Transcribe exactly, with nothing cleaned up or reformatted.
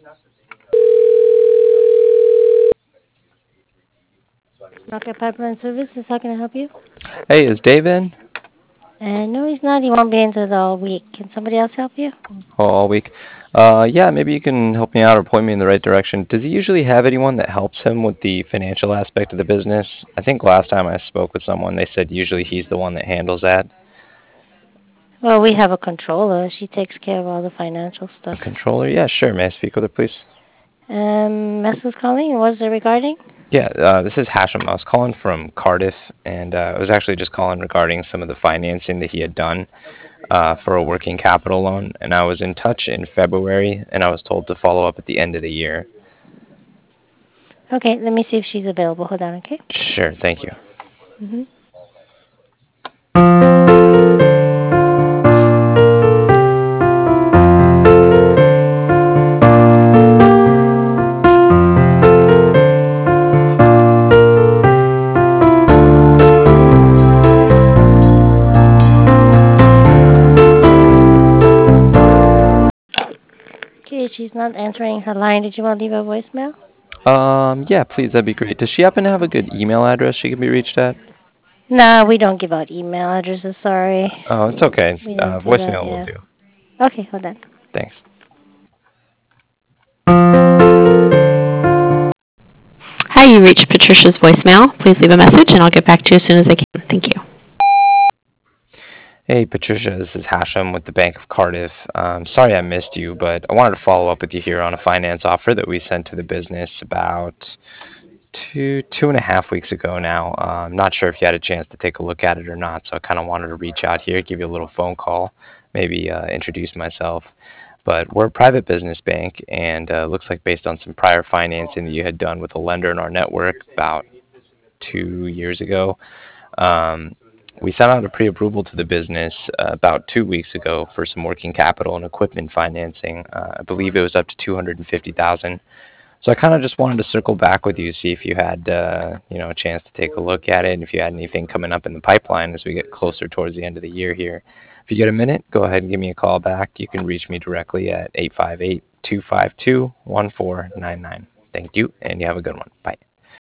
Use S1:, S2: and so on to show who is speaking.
S1: Rocket Pipeline Services, how can I help you?
S2: Hey, is Dave in?
S1: Uh, no, he's not. He won't be into the all week. Can somebody else help you?
S2: Oh, all week. Uh, yeah, maybe you can help me out or point me in the right direction. Does he usually have anyone that helps him with the financial aspect of the business? I think last time I spoke with someone, they said usually he's the one that handles that.
S1: Well, we have a controller. She takes care of all the financial
S2: A
S1: stuff.
S2: controller? Yeah, sure. May I speak with her, please?
S1: Um, Mess is calling. What is it regarding?
S2: Yeah, uh, this is Hashem. I was calling from Cardiff, and uh, I was actually just calling regarding some of the financing that he had done uh, for a working capital loan. And I was in touch in February, and I was told to follow up at the end of the year.
S1: Okay, let me see if she's available. Hold on, okay?
S2: Sure, thank you.
S1: Mm-hmm. Okay, she's not answering her line. Did you want to leave a voicemail?
S2: Um, yeah, please, that'd be great. Does she happen to have a good email address she can be reached at?
S1: No, we don't give out email addresses. Sorry.
S2: Oh, it's okay.
S1: We
S2: Uh,
S1: don't do that,
S2: voicemail will
S1: yeah.
S2: do.
S1: Okay, hold on.
S2: Thanks.
S3: Hi, you reached Patricia's voicemail. Please leave a message and I'll get back to you as soon as I can. Thank you.
S2: Hey, Patricia, this is Hashem with the Bank of Cardiff. Um, sorry I missed you, but I wanted to follow up with you here on a finance offer that we sent to the business about two two and a half weeks ago now. Uh, I'm not sure if you had a chance to take a look at it or not, so I kind of wanted to reach out here, give you a little phone call, maybe uh, introduce myself. But we're a private business bank, and uh, looks like based on some prior financing that you had done with a lender in our network about two years ago, um, we sent out a pre-approval to the business uh, about two weeks ago for some working capital and equipment financing. Uh, I believe it was up to two hundred fifty thousand. So I kind of just wanted to circle back with you, see if you had uh, you know a chance to take a look at it, and if you had anything coming up in the pipeline as we get closer towards the end of the year here. If you get a minute, go ahead and give me a call back. You can reach me directly at eight five eight, two five two, one four nine nine. Thank you, and you have a good one. Bye.